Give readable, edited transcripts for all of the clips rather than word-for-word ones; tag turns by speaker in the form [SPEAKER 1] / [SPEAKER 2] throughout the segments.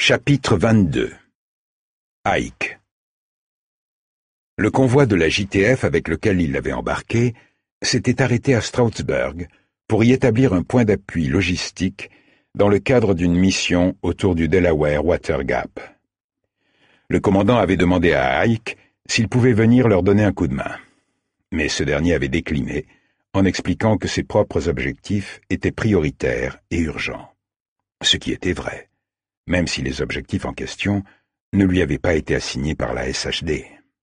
[SPEAKER 1] Chapitre 22. Ike. Le convoi de la JTF avec lequel il l'avait embarqué s'était arrêté à Stroudsburg pour y établir un point d'appui logistique dans le cadre d'une mission autour du Delaware Water Gap. Le commandant avait demandé à Ike s'il pouvait venir leur donner un coup de main, mais ce dernier avait décliné en expliquant que ses propres objectifs étaient prioritaires et urgents. Ce qui était vrai, même si les objectifs en question ne lui avaient pas été assignés par la SHD.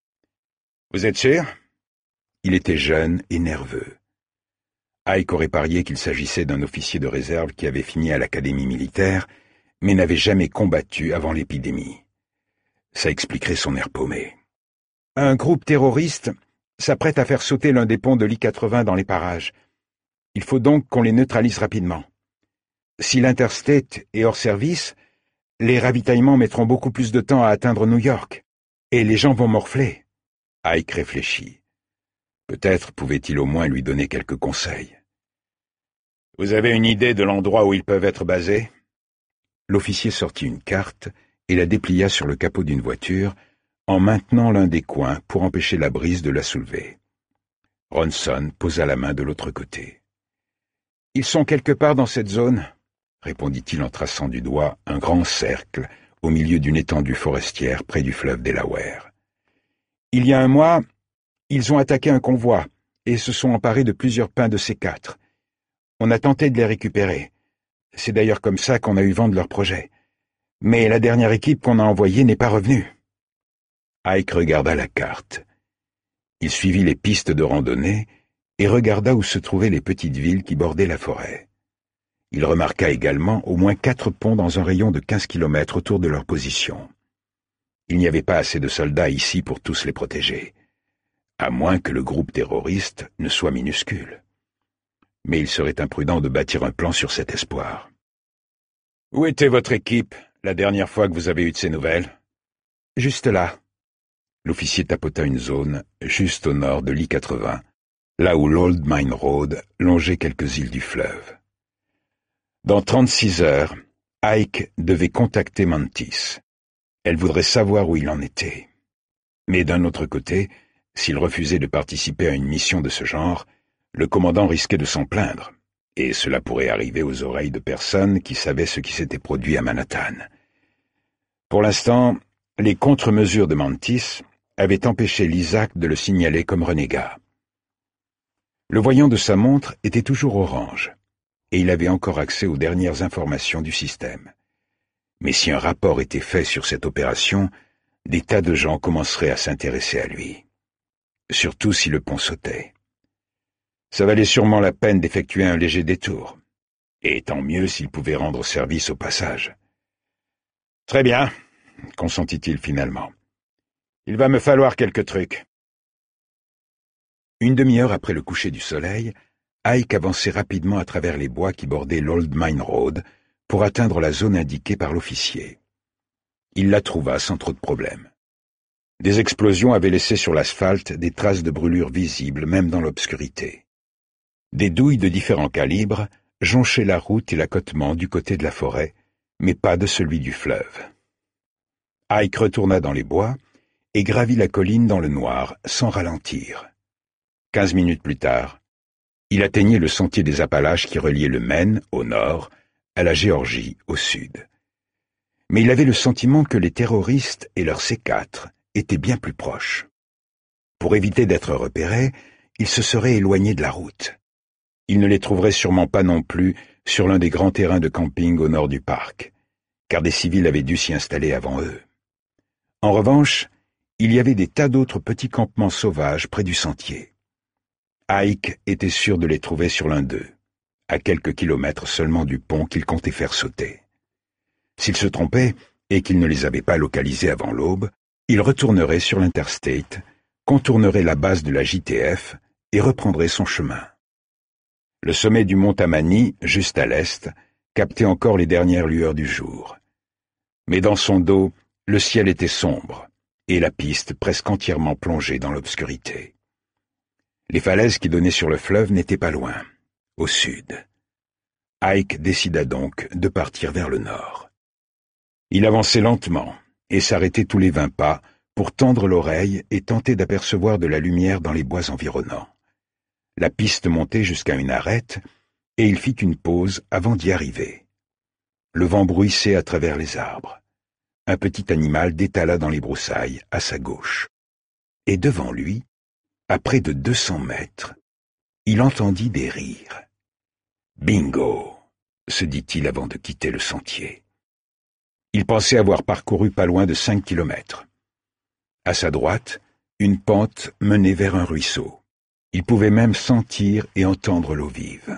[SPEAKER 1] « Vous êtes sûr ?» Il était jeune et nerveux. Ike aurait parié qu'il s'agissait d'un officier de réserve qui avait fini à l'académie militaire, mais n'avait jamais combattu avant l'épidémie. Ça expliquerait son air paumé. « Un groupe terroriste s'apprête à faire sauter l'un des ponts de l'I-80 dans les parages. Il faut donc qu'on les neutralise rapidement. Si l'Interstate est hors service, les ravitaillements mettront beaucoup plus de temps à atteindre New York, et les gens vont morfler. » Ike réfléchit. Peut-être pouvait-il au moins lui donner quelques conseils. « Vous avez une idée de l'endroit où ils peuvent être basés ?» L'officier sortit une carte et la déplia sur le capot d'une voiture en maintenant l'un des coins pour empêcher la brise de la soulever. Ronson posa la main de l'autre côté. « Ils sont quelque part dans cette zone », répondit-il en traçant du doigt un grand cercle au milieu d'une étendue forestière près du fleuve Delaware. « Il y a un mois, ils ont attaqué un convoi et se sont emparés de plusieurs pins de C4. On a tenté de les récupérer. C'est d'ailleurs comme ça qu'on a eu vent de leur projet. Mais la dernière équipe qu'on a envoyée n'est pas revenue. » Ike regarda la carte. Il suivit les pistes de randonnée et regarda où se trouvaient les petites villes qui bordaient la forêt. Il remarqua également au moins 4 ponts dans un rayon de 15 kilomètres autour de leur position. Il n'y avait pas assez de soldats ici pour tous les protéger, à moins que le groupe terroriste ne soit minuscule. Mais il serait imprudent de bâtir un plan sur cet espoir. « Où était votre équipe la dernière fois que vous avez eu de ces nouvelles ?»« Juste là. » L'officier tapota une zone juste au nord de l'I-80, là où l'Old Mine Road longeait quelques îles du fleuve. Dans 36 heures, Ike devait contacter Mantis. Elle voudrait savoir où il en était. Mais d'un autre côté, s'il refusait de participer à une mission de ce genre, le commandant risquait de s'en plaindre, et cela pourrait arriver aux oreilles de personnes qui savaient ce qui s'était produit à Manhattan. Pour l'instant, les contre-mesures de Mantis avaient empêché l'Isaac de le signaler comme renégat. Le voyant de sa montre était toujours orange, et il avait encore accès aux dernières informations du système. Mais si un rapport était fait sur cette opération, des tas de gens commenceraient à s'intéresser à lui. Surtout si le pont sautait. Ça valait sûrement la peine d'effectuer un léger détour. Et tant mieux s'il pouvait rendre service au passage. « Très bien, » consentit-il finalement. « Il va me falloir quelques trucs. » Une demi-heure après le coucher du soleil, Ike avançait rapidement à travers les bois qui bordaient l'Old Mine Road pour atteindre la zone indiquée par l'officier. Il la trouva sans trop de problème. Des explosions avaient laissé sur l'asphalte des traces de brûlures visibles même dans l'obscurité. Des douilles de différents calibres jonchaient la route et l'accotement du côté de la forêt, mais pas de celui du fleuve. Ike retourna dans les bois et gravit la colline dans le noir sans ralentir. 15 minutes plus tard, il atteignait le sentier des Appalaches qui reliait le Maine, au nord, à la Géorgie, au sud. Mais il avait le sentiment que les terroristes et leurs C4 étaient bien plus proches. Pour éviter d'être repérés, il se serait éloigné de la route. Il ne les trouverait sûrement pas non plus sur l'un des grands terrains de camping au nord du parc, car des civils avaient dû s'y installer avant eux. En revanche, il y avait des tas d'autres petits campements sauvages près du sentier. Ike était sûr de les trouver sur l'un d'eux, à quelques kilomètres seulement du pont qu'il comptait faire sauter. S'il se trompait et qu'il ne les avait pas localisés avant l'aube, il retournerait sur l'Interstate, contournerait la base de la JTF et reprendrait son chemin. Le sommet du mont Tammany, juste à l'est, captait encore les dernières lueurs du jour. Mais dans son dos, le ciel était sombre et la piste presque entièrement plongée dans l'obscurité. Les falaises qui donnaient sur le fleuve n'étaient pas loin, au sud. Ike décida donc de partir vers le nord. Il avançait lentement et s'arrêtait tous les 20 pas pour tendre l'oreille et tenter d'apercevoir de la lumière dans les bois environnants. La piste montait jusqu'à une arête et il fit une pause avant d'y arriver. Le vent bruissait à travers les arbres. Un petit animal détala dans les broussailles à sa gauche. Et devant lui, à près de 200 mètres, il entendit des rires. « Bingo !» se dit-il avant de quitter le sentier. Il pensait avoir parcouru pas loin de 5 kilomètres. À sa droite, une pente menait vers un ruisseau. Il pouvait même sentir et entendre l'eau vive.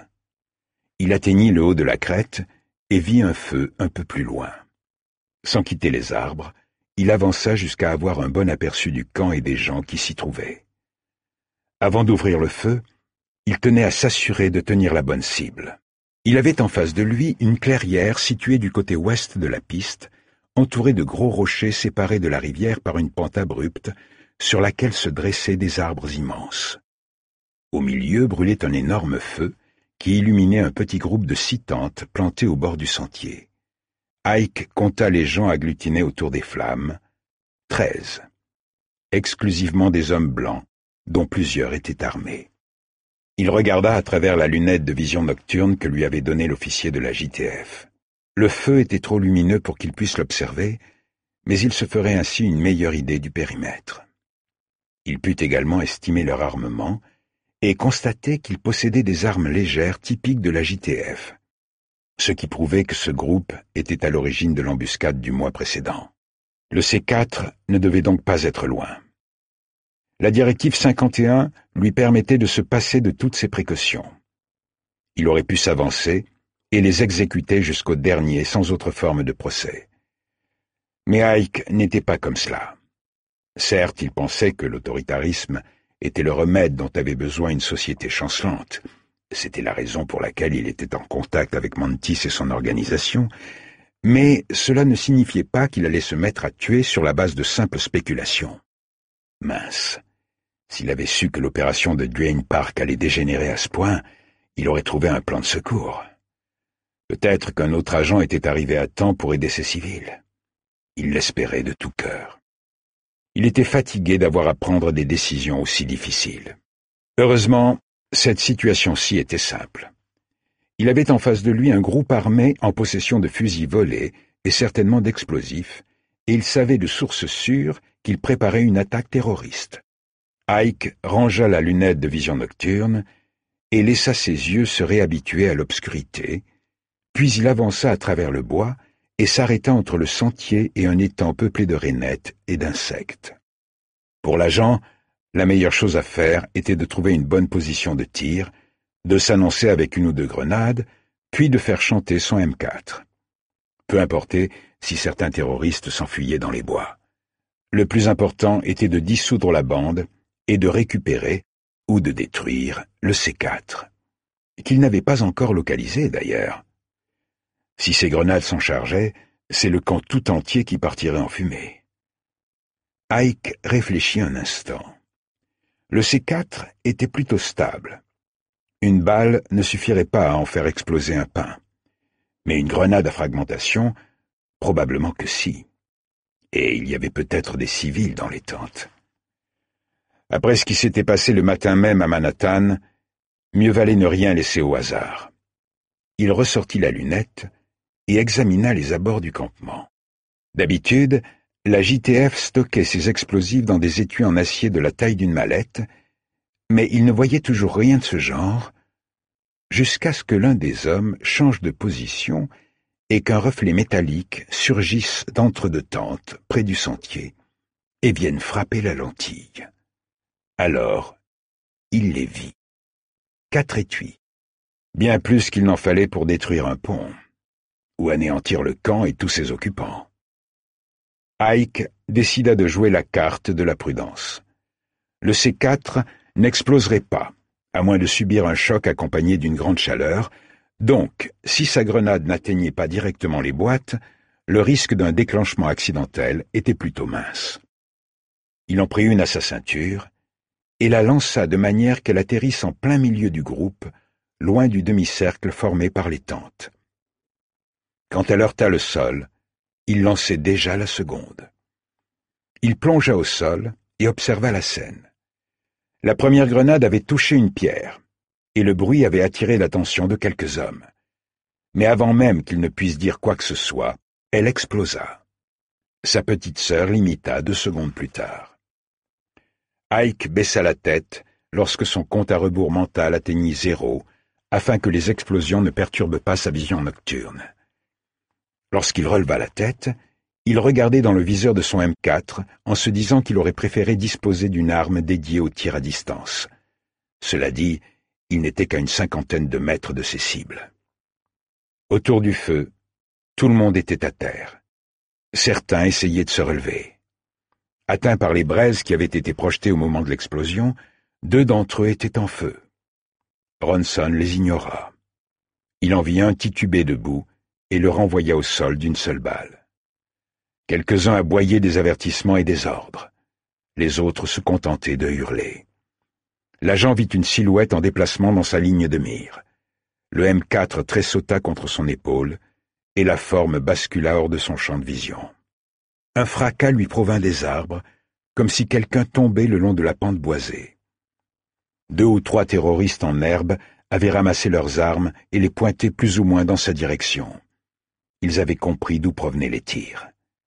[SPEAKER 1] Il atteignit le haut de la crête et vit un feu un peu plus loin. Sans quitter les arbres, il avança jusqu'à avoir un bon aperçu du camp et des gens qui s'y trouvaient. Avant d'ouvrir le feu, il tenait à s'assurer de tenir la bonne cible. Il avait en face de lui une clairière située du côté ouest de la piste, entourée de gros rochers séparés de la rivière par une pente abrupte, sur laquelle se dressaient des arbres immenses. Au milieu brûlait un énorme feu qui illuminait un petit groupe de 6 tentes plantées au bord du sentier. Ike compta les gens agglutinés autour des flammes. 13. Exclusivement des hommes blancs, dont plusieurs étaient armés. Il regarda à travers la lunette de vision nocturne que lui avait donnée l'officier de la JTF. Le feu était trop lumineux pour qu'il puisse l'observer, mais il se ferait ainsi une meilleure idée du périmètre. Il put également estimer leur armement et constater qu'ils possédaient des armes légères typiques de la JTF, ce qui prouvait que ce groupe était à l'origine de l'embuscade du mois précédent. Le C4 ne devait donc pas être loin. La directive 51 lui permettait de se passer de toutes ces précautions. Il aurait pu s'avancer et les exécuter jusqu'au dernier sans autre forme de procès. Mais Ike n'était pas comme cela. Certes, il pensait que l'autoritarisme était le remède dont avait besoin une société chancelante. C'était la raison pour laquelle il était en contact avec Mantis et son organisation, mais cela ne signifiait pas qu'il allait se mettre à tuer sur la base de simples spéculations. Mince, s'il avait su que l'opération de Duane Park allait dégénérer à ce point, il aurait trouvé un plan de secours. Peut-être qu'un autre agent était arrivé à temps pour aider ces civils. Il l'espérait de tout cœur. Il était fatigué d'avoir à prendre des décisions aussi difficiles. Heureusement, cette situation-ci était simple. Il avait en face de lui un groupe armé en possession de fusils volés et certainement d'explosifs, et il savait de source sûre qu'il préparait une attaque terroriste. Ike rangea la lunette de vision nocturne et laissa ses yeux se réhabituer à l'obscurité, puis il avança à travers le bois et s'arrêta entre le sentier et un étang peuplé de rainettes et d'insectes. Pour l'agent, la meilleure chose à faire était de trouver une bonne position de tir, de s'annoncer avec 1 ou 2 grenades, puis de faire chanter son M4. Peu importait si certains terroristes s'enfuyaient dans les bois. Le plus important était de dissoudre la bande et de récupérer, ou de détruire, le C4, qu'il n'avait pas encore localisé d'ailleurs. Si ces grenades s'en chargeaient, c'est le camp tout entier qui partirait en fumée. Ike réfléchit un instant. Le C4 était plutôt stable. Une balle ne suffirait pas à en faire exploser un pain. Mais une grenade à fragmentation, probablement que si. Et il y avait peut-être des civils dans les tentes. Après ce qui s'était passé le matin même à Manhattan, mieux valait ne rien laisser au hasard. Il ressortit la lunette et examina les abords du campement. D'habitude, la JTF stockait ses explosifs dans des étuis en acier de la taille d'une mallette, mais il ne voyait toujours rien de ce genre, jusqu'à ce que l'un des hommes change de position et qu'un reflet métallique surgisse d'entre 2 tentes, près du sentier, et vienne frapper la lentille. Alors, il les vit. 4 étuis. Bien plus qu'il n'en fallait pour détruire un pont, ou anéantir le camp et tous ses occupants. Ike décida de jouer la carte de la prudence. Le C4 n'exploserait pas, à moins de subir un choc accompagné d'une grande chaleur, donc, si sa grenade n'atteignait pas directement les boîtes, le risque d'un déclenchement accidentel était plutôt mince. Il en prit une à sa ceinture et la lança de manière qu'elle atterrisse en plein milieu du groupe, loin du demi-cercle formé par les tentes. Quand elle heurta le sol, il lançait déjà la seconde. Il plongea au sol et observa la scène. La première grenade avait touché une pierre, et le bruit avait attiré l'attention de quelques hommes. Mais avant même qu'il ne puisse dire quoi que ce soit, elle explosa. Sa petite sœur l'imita 2 secondes plus tard. Ike baissa la tête lorsque son compte à rebours mental atteignit 0, afin que les explosions ne perturbent pas sa vision nocturne. Lorsqu'il releva la tête, il regardait dans le viseur de son M4 en se disant qu'il aurait préféré disposer d'une arme dédiée au tir à distance. Cela dit, il n'était qu'à une 50aine de mètres de ses cibles. Autour du feu, tout le monde était à terre. Certains essayaient de se relever. Atteints par les braises qui avaient été projetées au moment de l'explosion, 2 d'entre eux étaient en feu. Ronson les ignora. Il en vit un tituber debout et le renvoya au sol d'une seule balle. Quelques-uns aboyaient des avertissements et des ordres. Les autres se contentaient de hurler. L'agent vit une silhouette en déplacement dans sa ligne de mire. Le M4 tressauta contre son épaule et la forme bascula hors de son champ de vision. Un fracas lui provint des arbres, comme si quelqu'un tombait le long de la pente boisée. 2 ou 3 terroristes en herbe avaient ramassé leurs armes et les pointaient plus ou moins dans sa direction. Ils avaient compris d'où provenaient les tirs.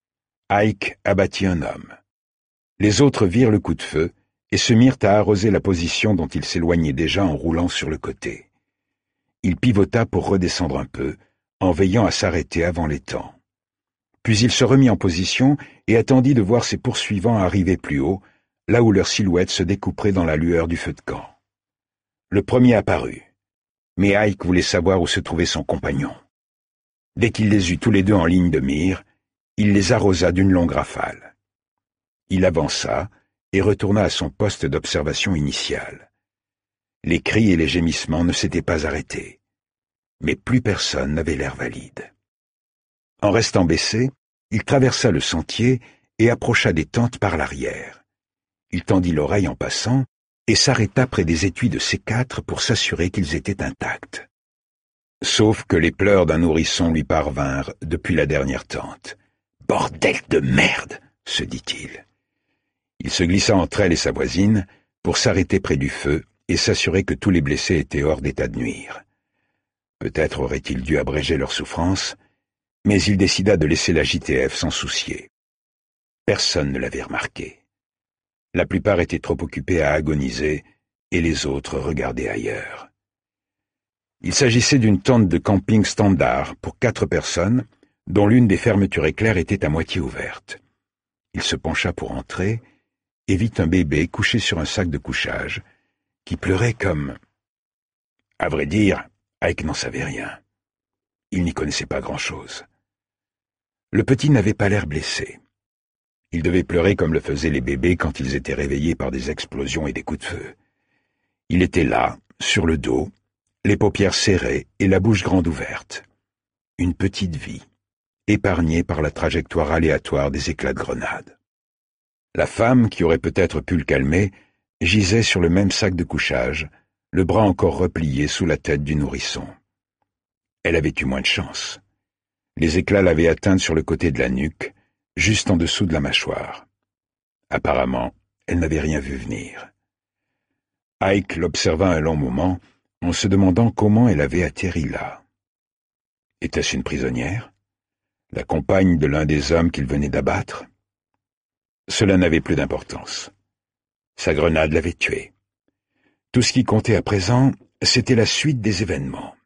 [SPEAKER 1] Ike abattit un homme. Les autres virent le coup de feu et se mirent à arroser la position dont il s'éloignait déjà en roulant sur le côté. Il pivota pour redescendre un peu, en veillant à s'arrêter avant les temps. Puis il se remit en position et attendit de voir ses poursuivants arriver plus haut, là où leur silhouette se découperait dans la lueur du feu de camp. Le premier apparut, mais Ike voulait savoir où se trouvait son compagnon. Dès qu'il les eut tous les 2 en ligne de mire, il les arrosa d'une longue rafale. Il avança et retourna à son poste d'observation initial. Les cris et les gémissements ne s'étaient pas arrêtés, mais plus personne n'avait l'air valide. En restant baissé, il traversa le sentier et approcha des tentes par l'arrière. Il tendit l'oreille en passant et s'arrêta près des étuis de C4 pour s'assurer qu'ils étaient intacts. Sauf que les pleurs d'un nourrisson lui parvinrent depuis la dernière tente. « Bordel de merde !» se dit-il. Il se glissa entre elle et sa voisine pour s'arrêter près du feu et s'assurer que tous les blessés étaient hors d'état de nuire. Peut-être aurait-il dû abréger leur souffrance, mais il décida de laisser la JTF s'en soucier. Personne ne l'avait remarqué. La plupart étaient trop occupés à agoniser et les autres regardaient ailleurs. Il s'agissait d'une tente de camping standard pour 4 personnes, dont l'une des fermetures éclairs était à moitié ouverte. Il se pencha pour entrer et vit un bébé couché sur un sac de couchage, qui pleurait comme... À vrai dire, Ike n'en savait rien. Il n'y connaissait pas grand-chose. Le petit n'avait pas l'air blessé. Il devait pleurer comme le faisaient les bébés quand ils étaient réveillés par des explosions et des coups de feu. Il était là, sur le dos, les paupières serrées et la bouche grande ouverte. Une petite vie, épargnée par la trajectoire aléatoire des éclats de grenade. La femme, qui aurait peut-être pu le calmer, gisait sur le même sac de couchage, le bras encore replié sous la tête du nourrisson. Elle avait eu moins de chance. Les éclats l'avaient atteinte sur le côté de la nuque, juste en dessous de la mâchoire. Apparemment, elle n'avait rien vu venir. Ike l'observa un long moment, en se demandant comment elle avait atterri là. Était-ce une prisonnière? La compagne de l'un des hommes qu'il venait d'abattre? Cela n'avait plus d'importance. Sa grenade l'avait tué. Tout ce qui comptait à présent, c'était la suite des événements.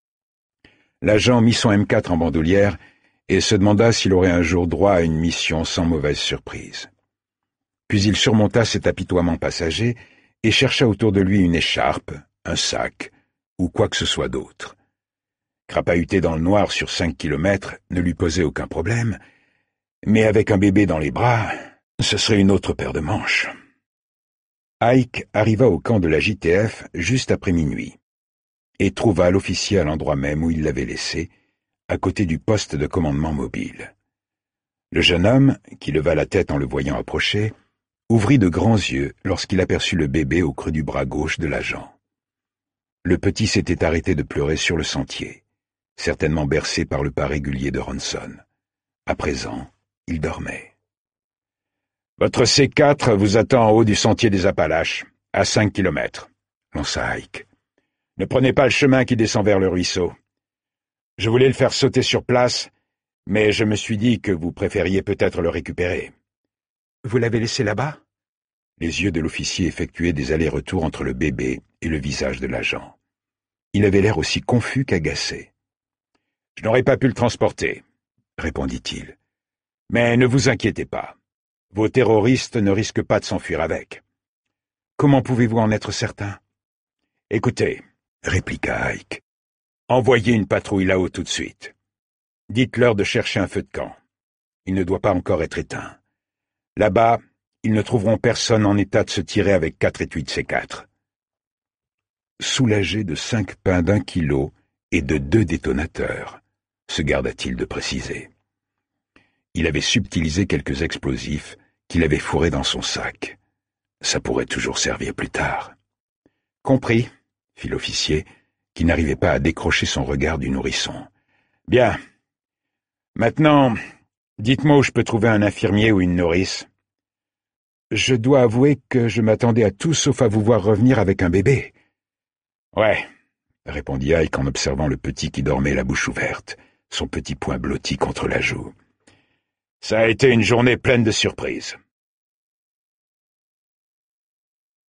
[SPEAKER 1] L'agent mit son M4 en bandoulière et se demanda s'il aurait un jour droit à une mission sans mauvaise surprise. Puis il surmonta cet apitoiement passager et chercha autour de lui une écharpe, un sac ou quoi que ce soit d'autre. Crapahuter dans le noir sur 5 kilomètres ne lui posait aucun problème, mais avec un bébé dans les bras, ce serait une autre paire de manches. Ike arriva au camp de la JTF juste après minuit et trouva l'officier à l'endroit même où il l'avait laissé, à côté du poste de commandement mobile. Le jeune homme, qui leva la tête en le voyant approcher, ouvrit de grands yeux lorsqu'il aperçut le bébé au creux du bras gauche de l'agent. Le petit s'était arrêté de pleurer sur le sentier, certainement bercé par le pas régulier de Ronson. À présent, il dormait. « Votre C4 vous attend en haut du sentier des Appalaches, à 5 kilomètres, lança Ike. « Ne prenez pas le chemin qui descend vers le ruisseau. Je voulais le faire sauter sur place, mais je me suis dit que vous préfériez peut-être le récupérer. »« Vous l'avez laissé là-bas » Les yeux de l'officier effectuaient des allers-retours entre le bébé et le visage de l'agent. Il avait l'air aussi confus qu'agacé. « Je n'aurais pas pu le transporter, » répondit-il. « Mais ne vous inquiétez pas. Vos terroristes ne risquent pas de s'enfuir avec. »« Comment pouvez-vous en être certain ?»« Écoutez, » répliqua Ike, « envoyez une patrouille là-haut tout de suite. Dites-leur de chercher un feu de camp. Il ne doit pas encore être éteint. Là-bas, ils ne trouveront personne en état de se tirer avec 4 étuis de C4. » Soulagé de 5 pains d'1 kilo et de 2 détonateurs, se garda-t-il de préciser. Il avait subtilisé quelques explosifs qu'il avait fourrés dans son sac. Ça pourrait toujours servir plus tard. « Compris, » fit l'officier, qui n'arrivait pas à décrocher son regard du nourrisson. « Bien. Maintenant, dites-moi où je peux trouver un infirmier ou une nourrice. » « Je dois avouer que je m'attendais à tout sauf à vous voir revenir avec un bébé. »« Ouais, » répondit Ike en observant le petit qui dormait la bouche ouverte, son petit poing blotti contre la joue. « Ça a été une journée pleine de surprises. »